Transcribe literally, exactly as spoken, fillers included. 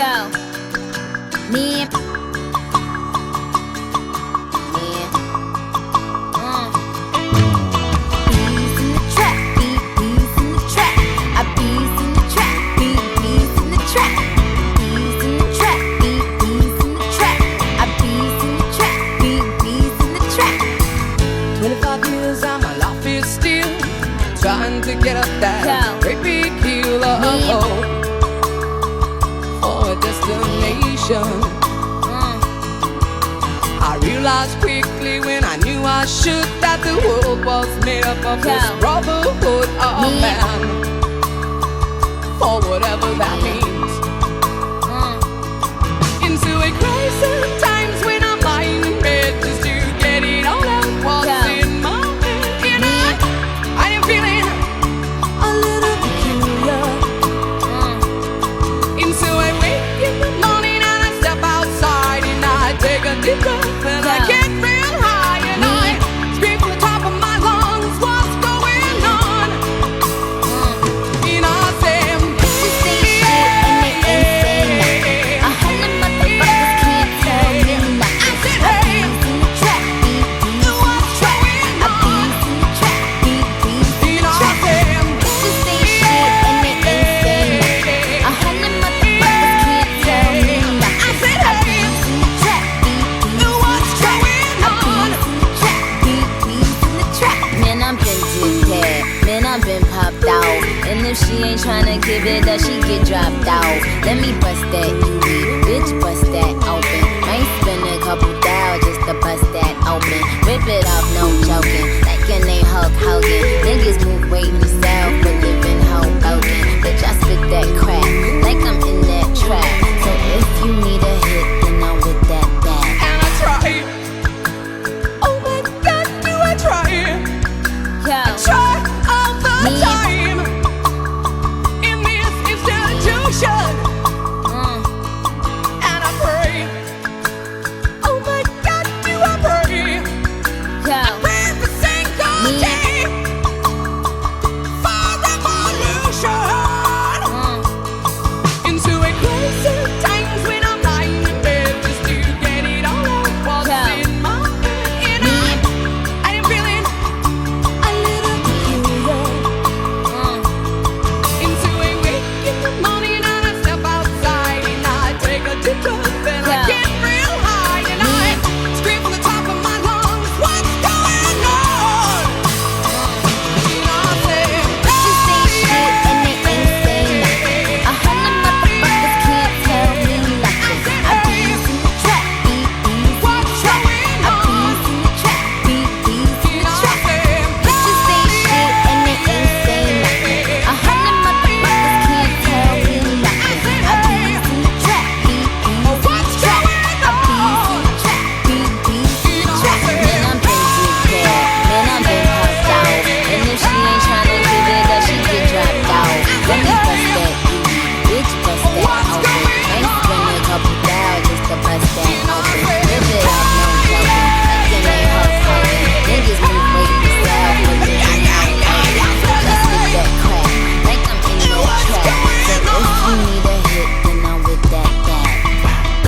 Go. Me and trying to get up that Go. great big hill of hope for a destination. mm. I realized quickly when I knew I should that the world was made up of Go. this brotherhood of Me. man, for whatever that means. Mm. Into a crisis times when I'm lying in bed just to get it all out what's Go. in my head. And Me. I, I am feeling a little peculiar. Mm. And so I wake in the morning and I step outside and I take a deep breath and I Go. get real high and Me. I scream from the top of my lungs, what's going on? And I say, Bitches say shit and they ain't say nothing. A hundred motherfuckers can't tell me nothing. I bees in the trap, bees, bees in the trap. I bees in the trap, bees, bees in and the I trap. say, Bitches say shit and they ain't say nothing. A hundred motherfuckers can't tell me nothing. I bees in the trap, bees, bees in the trap. I bees in the trap, bees, bees in the trap. Man, I've been dipped dead. Man, I've been popped out. And if she ain't tryna give it up, she get dropped out. Let me bust that U V, bitch, bust that open. Might spend a couple thou just to bust that open. Rip it off, no joking. Like your name Hulk Hogan. Niggas move weight in the cell.